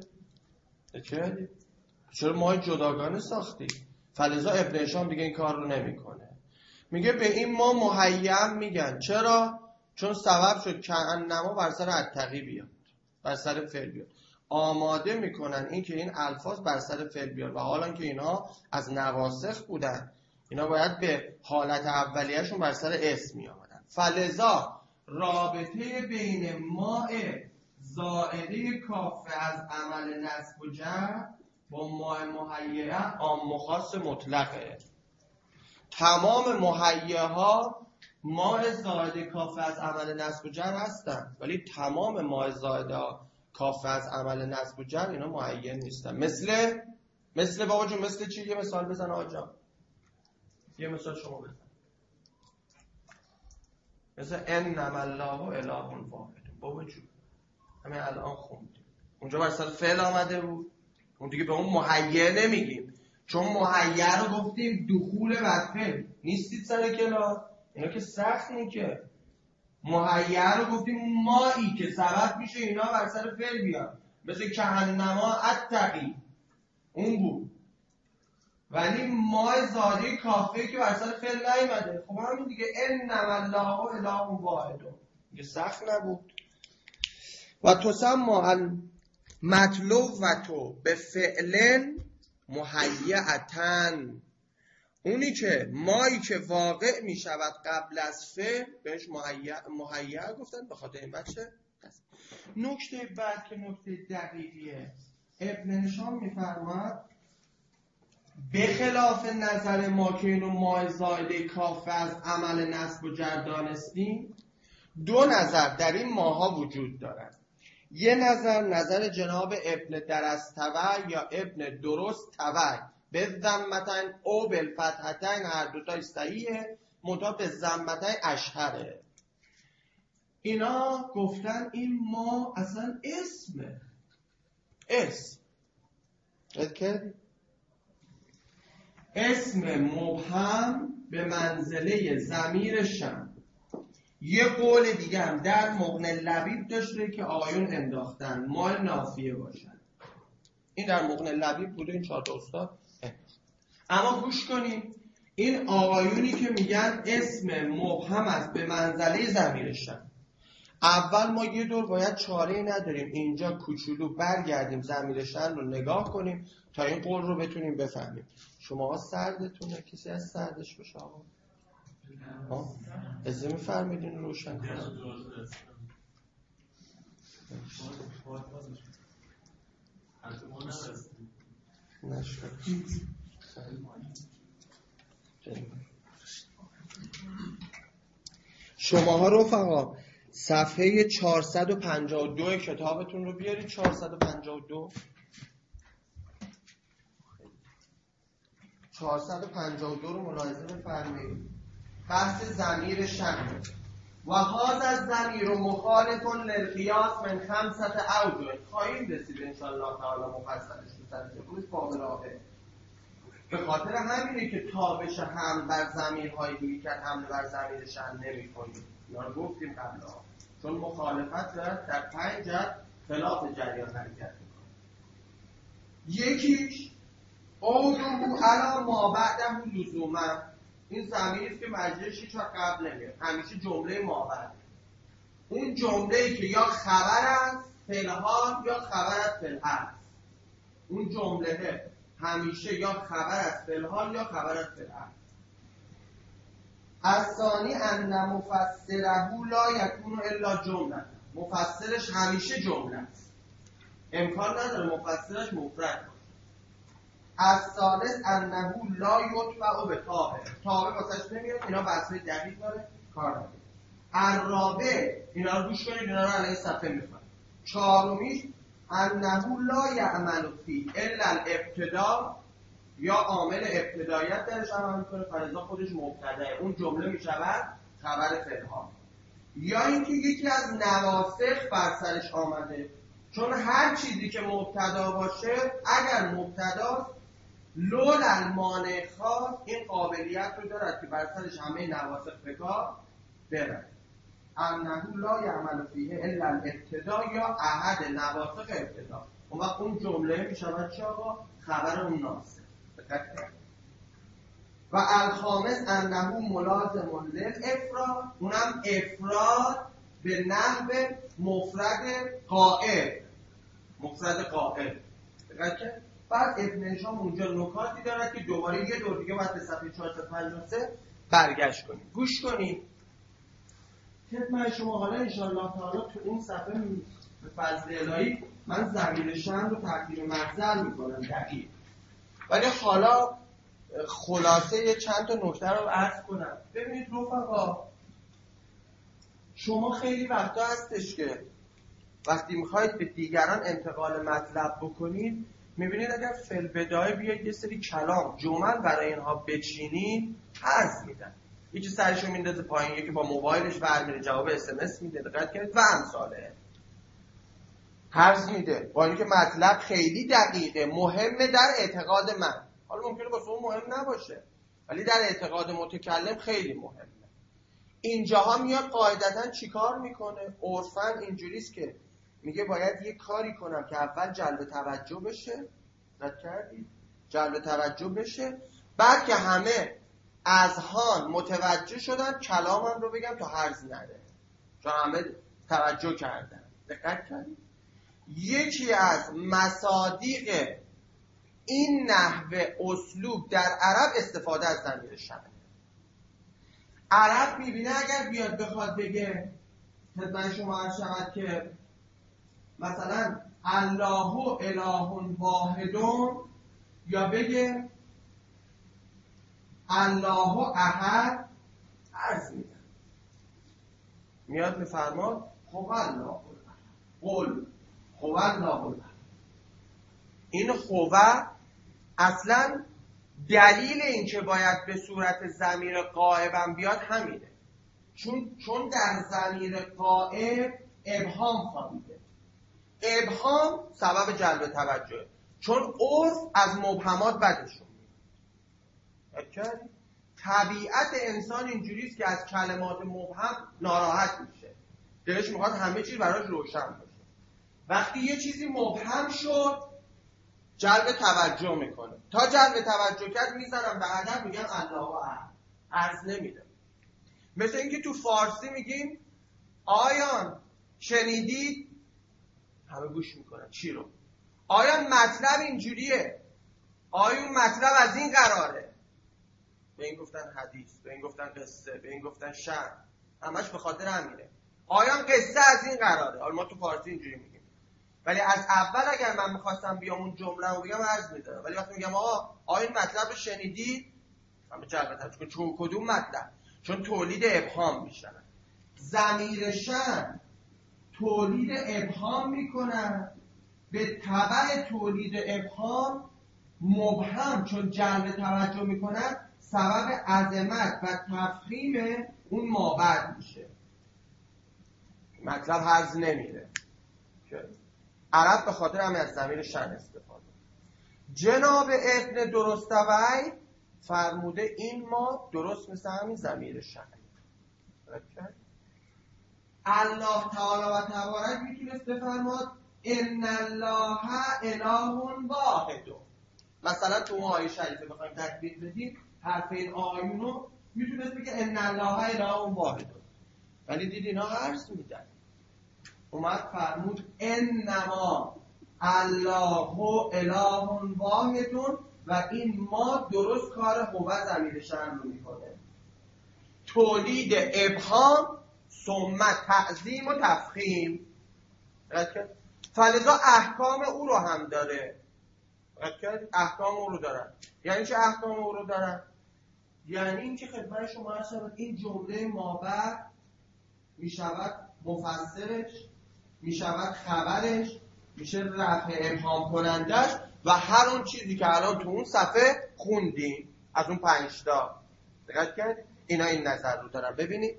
چرا ماه جداگانه ساختی؟ فلذا ابن هشام دیگه این کار رو نمیکنه. میگه به این ما مهیّم میگن. چرا؟ چون سبب شد که انما بر سر التقی بیاد، بر سر فعل بیاد. آماده میکنن این که این الفاظ بر سر فعل بیاد و حالا که اینها از نواسخ بودن، اینا باید به حالت اولیه‌شون بر سر اسم می آمدن. فلذا رابطه بین ماء زائده کافه از عمل نصب و جر با ماء مهیّه عام و خاص مطلقه. تمام مهیّه ها ماء زائده کافه از عمل نصب و جر هستن، ولی تمام ماء زائده کافه از عمل نصب و جر اینا معین نیستن. مثل بابا جون مثل چی؟ یه مثال بزن آجا. یه مثال شما بزن. مثل انما الله اله واحد. بابا جون همین الان خوندیم، اونجا بر سر فعل آمده بود، اون دیگه به اون مهیّه نمیگیم، چون مهیّه رو گفتیم دخول بر فعل. نیستید سر کلاس اینا که سخت نیکه. مهیّه رو گفتیم اون مایی که سبب میشه اینا بر سر فعل بیاد، مثل کهنما اتقی اون بود. ولی ما زاده کافه که بر سر فعل نیومده. خب همین دیگه انما الله اله واحد دیگه سخت نبود. و تسمى المطلوبة به فعل مهیّعتن. اونی که مایی که واقع می شود قبل از فعل بهش مهیّع گفتن. به خاطر این بچه نکته بعد که نکته دقیقیه، ابن هشام میفرماد به خلاف نظر ما که اینو مای زائده کافه از عمل نصب و جر دانستیم، دو نظر در این ماها وجود دارد. یه نظر جناب ابن درستوی یا ابن درستوی به ضمتین او بالفتحتین، هر دوتای صحیحه، منتها به ضمتین اشهره. اینا گفتن این ما اصلا اسمه. اسم مبهم به منزله ضمیر شن. یه قول دیگه هم در مغنی لبیب داشته که آقایون انداختن ما نافیه باشن. این در مغنی لبیب بوده، این 4 تا استاد. اما گوش کنید، این آقایونی که میگن اسم مبهم است به منزله ضمیرشن، اول ما یه دور باید چاره‌ای نداریم اینجا کوچولو برگردیم ضمیرشن رو نگاه کنیم تا این قول رو بتونیم بفهمیم. شما سردتونه؟ کسی از سردش بشه آقا؟ ازه میفرمید این روشن کنم. شماها رفقا صفحه 452 کتابتون رو بیارید. 452 رو ملاحظه بفرمایید. بحث ضمیر شن. و هذا الضمیر مخالف للقیاس من 5 اوجه. خواهیم رسید ان شاء الله تعالی مفصلش تو سر روز فاضلابه. به خاطر همینه که تابش هم بر ضمیرهای دیگه که حمله بر ضمیر شن نمی‌کنیم. اینا رو گفتیم قبلا، چون مخالفت دارد در 5 جهت خلاف جریان حرکت می‌کنه. یکیش عودو علی ما بعده لزوما. این ضمیری که مجرش هیچ وقت قبل نمیاد، همیشه جمله ما بعد. اون جمله‌ای که یا خبر است فعل حال یا خبر است فعل هست. اون جمله همیشه یا خبر است فعل حال یا خبر است فعل هست. الثانی ان مفسره لا یکون الا جمله. مفسرش همیشه جمله است، امکان نداره مفسرش مفرد باشه. الثالث انه لا یتبع به تابع. تابع واسش نمیاد، اینا بحثای دقیق داره کار نداره. الرابع، اینا رو گوش کنید، اینا رو علیه صفحه میخونم. چهارمیش انه لا یعمل فی الا الابتدا، یا عامل ابتداییت درش عمل میکنه، فلذا خودش مبتدأه، اون جمله میشود خبر فعل حال. یا اینکه یکی از نواسخ بر سرش آمده، چون هر چیزی که مبتدا باشه اگر مبتداست لول المانع خاص این قابلیت رو دارد که بر سرش همه نواسخ به کار بره. انه لا یعمل فیه الا الابتدا یا احد نواسخ ابتدا. اون وقت اون جمله میشود چه آقا؟ خبر اون ناسخ. و الخامس انه ملازم للافراد، اونم افراد به نحو مفرد قائل. مفرد قائل. بعد ابن هشام اونجا نکاتی داره که دوباره یه دور دیگه بعد صفحه 453 برگشت کنیم. گوش کنید. خدمت شما حالا انشاءالله تعالی تو اون صفحه به فضل الهی من ضمیر شأن رو تقدیم محضر میکنم دقیق. ولی حالا خلاصه یه چند تا نکته رو عرض کنم. ببینید رفقا، شما خیلی وقتا هستش که وقتی میخواید به دیگران انتقال مطلب بکنید میبینید اگر فعل بدایه بیاید یه سری کلام جمل برای اینها بچینید حرف میدن. یکی سرشو میندازه پایین، یکی با موبایلش برمیره جواب SMS میده، دقت کنید، و امثاله حرف میده با اینکه مطلب خیلی دقیقه، مهمه در اعتقاد من. حالا ممکنه واسه اون مهم نباشه ولی در اعتقاد متکلم خیلی مهمه. اینجاها میاد قاعدتاً چیکار میکنه؟ عرفاً اینجوریست که میگه باید یه کاری کنم که اول جلب توجه بشه، رد کردید؟ جلب توجه بشه، بعد که همه اذهان متوجه شدن کلامم رو بگم تا هرز نره، چون همه توجه کردن. دقت کردید؟ یکی از مصادیق این نحوه اسلوب در عرب استفاده از ضمیر شأن. عرب میبینه اگر بیاد بخواد بگه خدمت شما عرض شود که مثلا الله اله واحدون، یا بگه الله احد، عرض میده میاد میفرماد هو الله قل هو الله. این هو اصلا دلیل این که باید به صورت ضمیر غائبم بیاد همینه، چون در ضمیر غائب ابهام خوابیده. ابهام سبب جلب توجه، چون عرف از مبهمات بدشون میاد. طبیعت انسان اینجوریست که از کلمات مبهم ناراحت میشه، دلش میخواد همه چیز براش روشن باشه. وقتی یه چیزی مبهم شد جلب توجه میکنه، تا جلب توجه کرد میزنم به هدف میگم الله احد، عرض نمیدم. مثل اینکه تو فارسی میگیم آیان شنیدید، همه گوش میکنن چی رو؟ آیان مطلب اینجوریه، آیون مطلب از این قراره. به این گفتن حدیث، به این گفتن قصه، به این گفتن شعر، همش به خاطر همینه. آیان قصه از این قراره. حالا ما تو فارسی اینجوری میگیم، ولی از اول اگر من میخواستم بیام اون جمله رو بگم عرض میدارم، ولی وقتی میگم آیون مطلب رو شنیدید، همه جلب توجه. چون کدوم مطلب؟ چون تولید ابهام میشن. ضمیر شأن تولید ابهام میکنن، به تبع تولید ابهام مبهم چون جلب توجه میکنن سبب عظمت و تفخیم اون مابعد میشه، مطلب حرز نمیره. عرب به خاطر همین از ضمیر شأن استفاده. جناب ابن درستوی فرموده این ما درست مثل همین ضمیر شأن. الله تعالی و تبارک میتونست بفرماد ان الله اله واحد. مثلا تو اون آیه شریفه بخوایم تطبیق بدیم حرف این آیونو میتونست بگه ان الله اله واحد، ولی دید اینا عرض میدن اومد فرمود انما الله اله واحد و این ما درست کار هو ضمیر شأن رو میکنه. تولید ابهام ثم تعظیم و تفخیم، فلذا احکام او رو هم داره. احکام او رو دارن. یعنی چه احکام او رو دارن؟ یعنی این که خدمت شما عرض شود این جمله مابعد می شود مفسرش، می شود خبرش، میشه رفع ابهام کنندش و هر اون چیزی که الان تو اون صفحه خوندیم از اون 5 تا. دقت کرد؟ اینا این نظر رو دارن. ببینید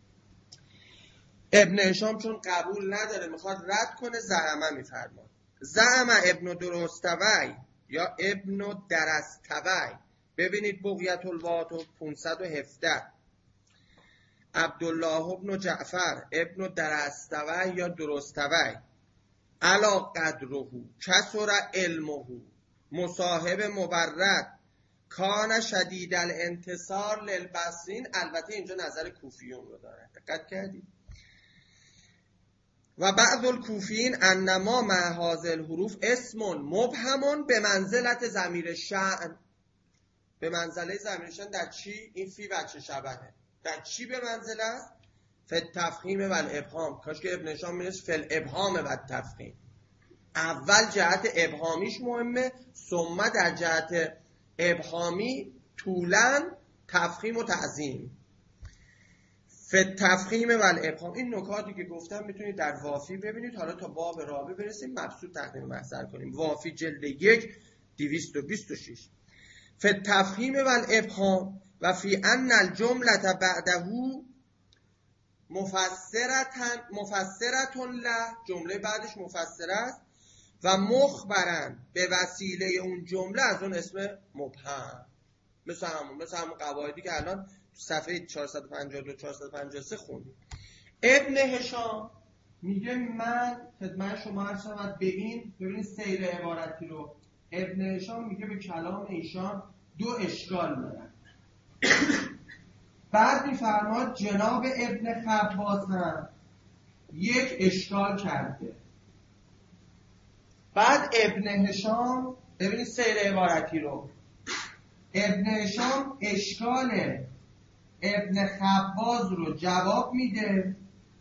ابن هشام چون قبول نداره میخواد رد کنه، زعمه میفرماد. زعمه ابن درستوی یا ابن درستوی، ببینید بغیت الوات 517، عبدالله ابن جعفر ابن درستوی یا درستوی، علا قدره کسر علمه مصاحب مبرد کان شدید الانتصار للبصرین. البته اینجا نظر کوفیون رو داره، دقت کردید؟ و بعض الکوفیین انما مع هذه الحروف اسم مبهم به منزلت ضمیر شأن. به منزله ضمیر شأن در چی؟ این فی بچه شبهه. در چی به منزله است؟ فی التفخیم و الابهام. کاش که ابن هشام می‌نوشت فی الابهام و التفخیم. اول جهت ابهامیش مهمه، ثم در جهت ابهامی طولاً تفخیم و تعظیم. فی التفخیم و الابهام. این نکاتی که گفتم میتونید در وافی ببینید. حالا تا باب رابع برسیم مبسوط تقدیم محضر کنیم. وافی جلد 1 226. فی التفخیم و الابهام و فی ان الجمله بعده مفسرة له، جمله بعدش مفسره است و مخبرن به وسیله اون جمله از اون اسم مبهم. مثل همون قواعدی که الان صفحه 452 453 خوندیم. ابن هشام میگه من خدمت شما عرض شود به این، ببینید سیر عبارتی رو. ابن هشام میگه به کلام ایشان 2 اشکال دارن. بعد میفرماد جناب ابن خباس هم 1 اشکال کرده. بعد ابن هشام، ببینید سیر عبارتی رو، ابن هشام اشکال ابن خباز رو جواب میده.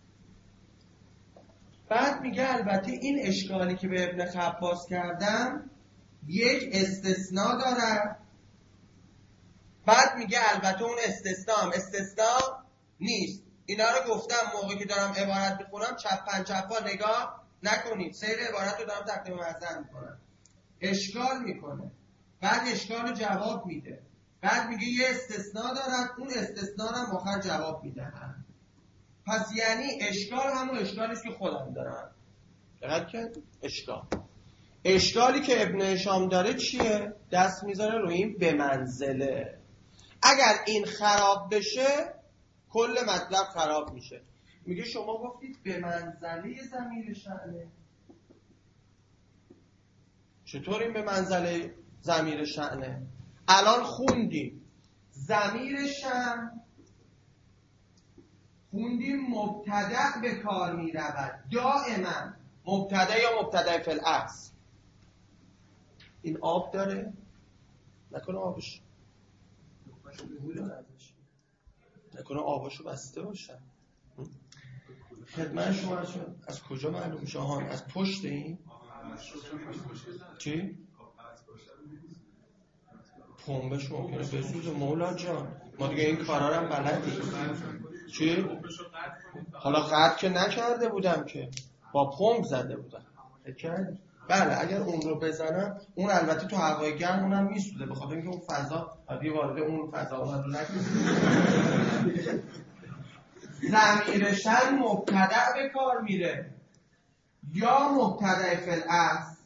بعد میگه البته این اشکالی که به ابن خباز کردم 1 استثناء داره. بعد میگه البته اون استثناء نیست. اینا رو گفتم موقعی که دارم عبارت میخونم چپا نگاه نکنید. سیر عبارت رو دارم تقدیم محضر میکنم. اشکال میکنه، بعد اشکال رو جواب میده، بعد میگه یه استثناء دارن، اون استثناء رو آخر جواب میدن. پس یعنی اشکال همون اشکالیست که خودم دارم. دقت کرد؟ اشکالی که ابن هشام داره چیه؟ دست میذاره روی این به منزله. اگر این خراب بشه کل مطلب خراب میشه. میگه شما گفتید به منزله ضمیر شأنه. چطور این به منزله ضمیر شأنه؟ الان خوندیم ضمیر شأن، خوندیم مبتدأ به کار می رود دائما. مبتدأ یا مبتدأ فی الاصل. این آب داره؟ نکنه آبش نکنه آباشو بسته باشن. خدمت شما از کجا معلوم میشه؟ از پشت این چی؟ پنبهش ممکنه بسوزه مولا جان. ما دیگه این کارا رو هم بلدیم. چی؟ حالا قطع که نکرده بودم که با پمپ زده بودم. بله اگر اون رو بزنم اون البته تو هوای گرم اونم میسوزه، بخاطر اینکه اون فضا عادی وارد اون فضا اون رو نکنه. ضمیر شأن مبتدأ به کار میره یا مبتدأ فی الاصل.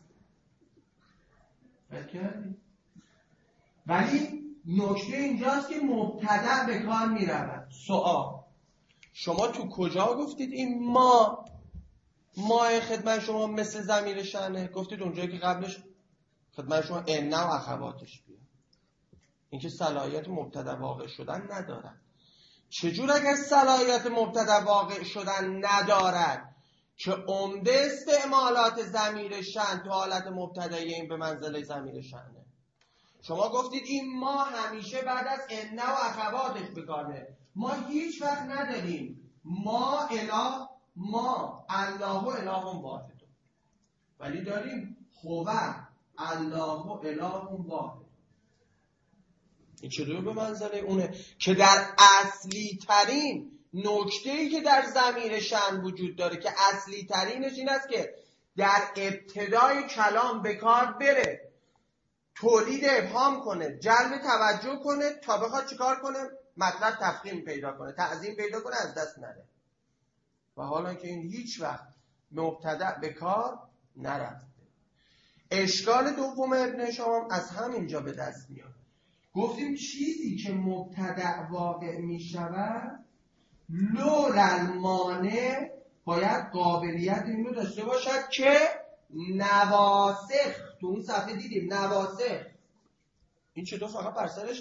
ولی نکته اینجاست که مبتدأ به کار میرود. سوال شما تو کجا گفتید این ما خدمت شما مثل ضمیر شأنه؟ گفتید اونجایی که قبلش خدمت شما ان و اخواتش بیاد. اینکه صلاحیت مبتدأ واقع شدن ندارد. چجور اگر صلاحیت مبتدأ واقع شدن ندارد که عمده استعمالات ضمیر شأن تو حالت مبتدایی این به منزله ضمیر شأنه. شما گفتید این ما همیشه بعد از ان و اخواتش بکاره. ما هیچ وقت نداریم ما اله ما الله و اله واحد، ولی داریم هو الله و اله واحد. این چطور به منزله اونه که در اصلی ترین نکته‌ای که در ضمیر شأن وجود داره که اصلی ترینش این است که در ابتدای کلام به کار بره، تولید ابهام کنه، جلب توجه کنه تا بخواد چیکار کنه؟ مطلب تفخیم پیدا کنه، تعظیم پیدا کنه، از دست نره. و حالا که این هیچ وقت مبتدأ به کار نرفته. اشکال دوم ابن هشام از همینجا به دست میاد. گفتیم چیزی که مبتدأ واقع می شود لولا المانع باید قابلیت این رو داشته باشد که نواسخ، تو اون صفحه دیدیم نواسخ، این چطور فقط بر سرش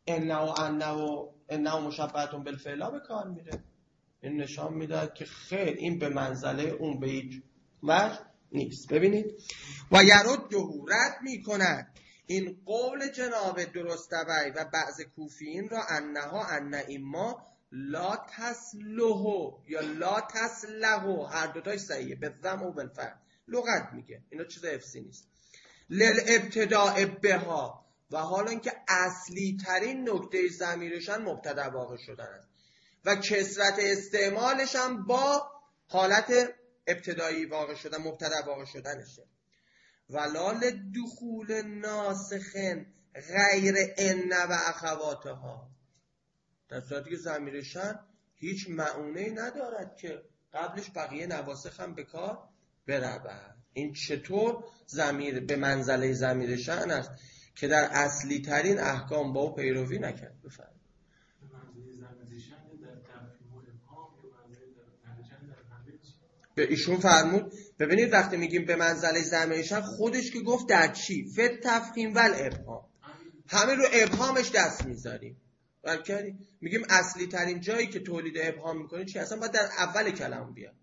انه مشبهتون بالفعلا به کار میره. این نشان میداد که خیر این به منزله اون به هیچ وجه نیست. ببینید و یرده رد میکند این قول جناب درستبی و بعض کوفیین را انها ایما لا تسلحو یا لا تسلحو، هر دوتای صحیحه، به ضم و بالفعل لغت میگه، اینا چیز افسی نیست. للابتداء بها، و حالا اینکه اصلی ترین نکته ضمیرشان مبتدا واقع شدن است و کثرت استعمالش هم با حالت ابتدایی واقع شدن، مبتدا واقع شدنشه. ولال دخول ناسخن غیر ان و اخواتها، در صورتی که ضمیرشان هیچ معونه‌ای ندارد که قبلش بقیه نواسخ هم به کار برود. این چطور ضمیر به منزله ضمیر شأن است که در اصلی ترین احکام با او پیروی نکرد؟ بفرمایید. به ایشون فرمود ببینید وقتی میگیم به منزله ضمیر شأن خودش که گفت در چی؟ فت تفخیم و الابهام، همه رو ابهامش دست میذاریم. میگیم اصلی ترین جایی که تولید ابهام میکنه چی؟ اصلا باید در اول کلام بیاد.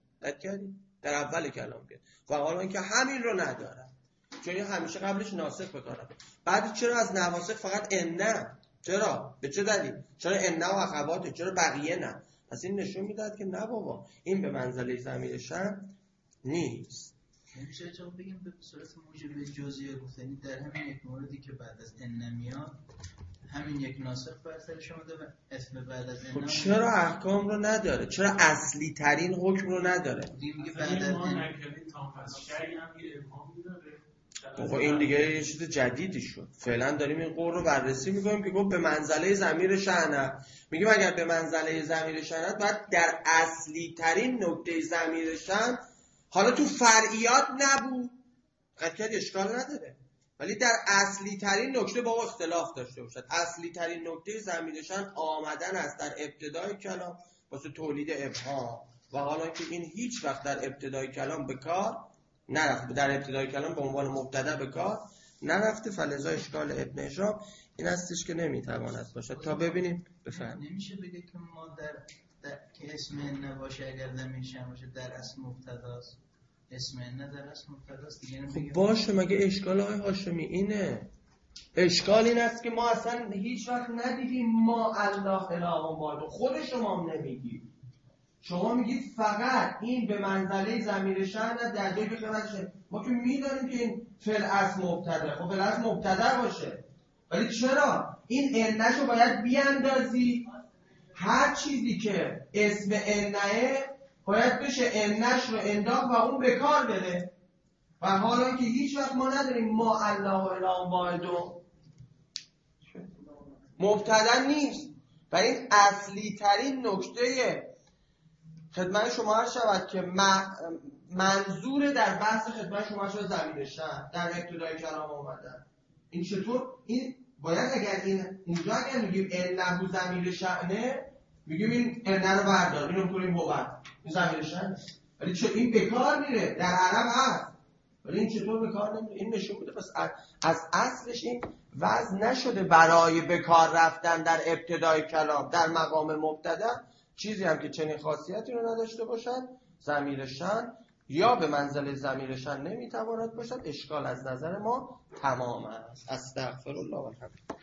در اول کلام بیاد. و حالا اینکه همین رو نداره، چون همیشه قبلش ناسخ بکنه. بعد چرا از نواسخ فقط ان؟ چرا؟ به چه دلیل؟ چرا ان و اخواته؟ چرا بقیه نه؟ پس این نشون میداد که نه بابا این به منزله ضمیر شأن نیست. نمیشه چرا بگیم به صورت موجب جزئیه گفتنی در همین یک موردی که بعد از ان میاد همین یک ناسخ بر سر شما داره اسم بعد از ان. چرا احکام رو نداره؟ چرا اصلی ترین حکم رو نداره؟ دیگه بعد از ما نکردیم تا پس شیء هم یه ابهامی داره. بابا این دیگه یه چیز جدیدی شد. فعلا داریم این قول رو بررسی میکنیم که گفت به منزله ضمیر شأن. میگیم اگر به منزله ضمیر شأن باید در اصلی ترین نکته ضمیر شأن، حالا تو فرعیات نبود قطعاً اشکال نداره، ولی در اصلی ترین نکته با او اختلاف داشته باشد. اصلی ترین نکته ضمیر شأن آمدن است در ابتدای کلام واسه تولید ابهام، و حالا که این هیچ وقت در ابتدای کلام به کار نرفته، در ابتدای کلام به عنوان مبتدا به کار نرفته. فلذا اشکال ابن هشام این هستش که نمیتواند باشد. تا ببینیم بفرمایید. نمیشه بگه که ما در که اسم نباشه اگر ضمیر شأن باشه در اصل مبتداست، اسم نه در اصل مبتداست دیگه. خب باشه، مگه اشکال آقای هاشمی اینه؟ اشکال این است که ما اصلا هیچ وقت ندیدیم ما الله اله واحد، خود شما هم نمیگید. شما میگید فقط این به منزله ضمیر شأن در جای بخونشه. ما که میدونیم که این فعل اصل مبتدا، خب فعل اصل مبتدا باشه، ولی چرا این انشو باید بیاندازی؟ هر چیزی که اسم انه باید بشه انش رو انداخت و اون به کار بره، و حالا که هیچ وقت ما نداریم ما الله اله واحد مبتدا نیست. و این اصلی ترین نکته خدمت شما هر شود که منظور در بحث خدمت شما شد ضمیر شأن در ابتدای کلام آمدن. این چطور؟ این باید اگر این اونجا اگر میگیم انه ضمیر شأنه میگیم این انه رو بردار اینو کنیم هو، این ضمیر شأنه، ولی چون این به کار میره در عرب هست، ولی این چطور به کار نمیره؟ این نشون میده پس از اصلش این وضع نشده برای به کار رفتن در ابتدای کلام در مقام مبتدا چیزی هم که چنین خاصیتی رو نداشته باشد ضمیر شأن یا به منزله ضمیرشان نمیتواند باشد، اشکال از نظر ما تمام است. استغفر الله و الحمد.